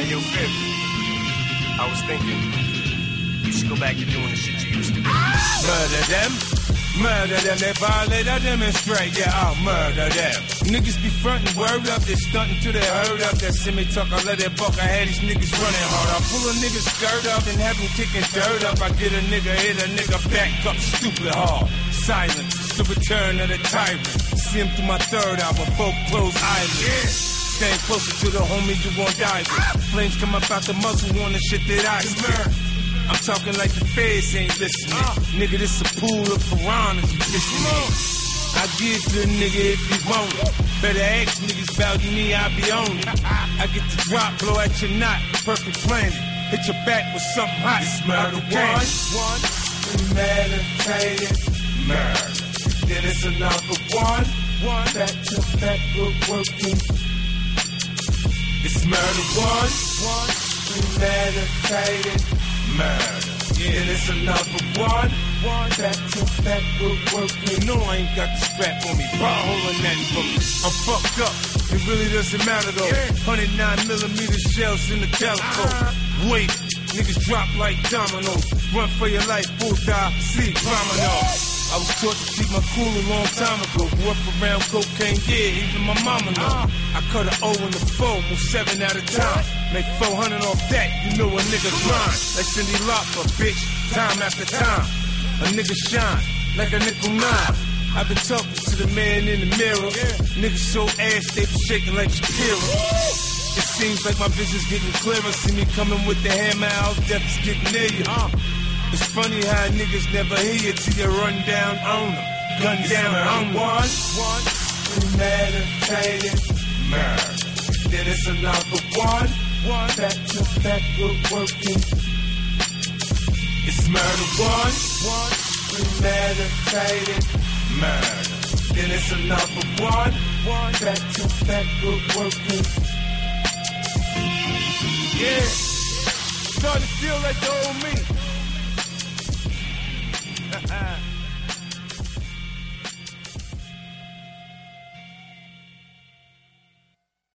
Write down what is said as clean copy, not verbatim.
Hey, yo, Fifth, I was thinking, you should go back to doing the shit you used to do. Murder them, they violate, I demonstrate, yeah, I'll murder them. Niggas be frontin', word up, they stuntin' till they heard up. That semi-talk, I let that buck, I had these niggas running hard. I pull a nigga's skirt up and have him kicking dirt up. I get a nigga, hit a nigga back up stupid hard. Silence, the return of the tyrant. See him through my third album, both closed eyelids. Yeah. Stand closer to the homie you won't die with. Flames come up out the muzzle on the shit that I spit. I'm talking like the feds ain't listening. Nigga, this a pool of piranhas you fishing in. I give to a nigga if he want it. Better ask niggas about me, I be on it. I get the drop, blow at your knot, perfect planet. Hit your back with something hot. It's murder one, premeditated murder. Then it's another one, back to back, good working. It's murder one, premeditated murder. Yeah, and it's another one, back to back, good working. You know I ain't got the strap on me, bra holding that for me. I'm fucked up, it really doesn't matter though. 109mm shells in the telephone. Wait, niggas drop like dominoes. Run for your life, bullseye, see, domino. I was taught to keep my cool a long time ago. Grew up around cocaine, yeah, even my mama know. I cut an O in the 4, move 7 at a time. Make 400 off that, you know a nigga grind. Like Cindy Lauper, bitch, time after time. A nigga shine, like a nickel 9. I've been talking to the man in the mirror. Niggas so ass, they be shaking like Shakira. It seems like my vision's getting clearer. See me coming with the hammer out, death is getting near you. It's funny how niggas never hear you till you run down on them. Gun down on one, premeditated murder. Then it's another one, back to back, good working. It's murder one, premeditated murder. Then it's another one, back to back, good working. Yeah, starting to feel like the old me.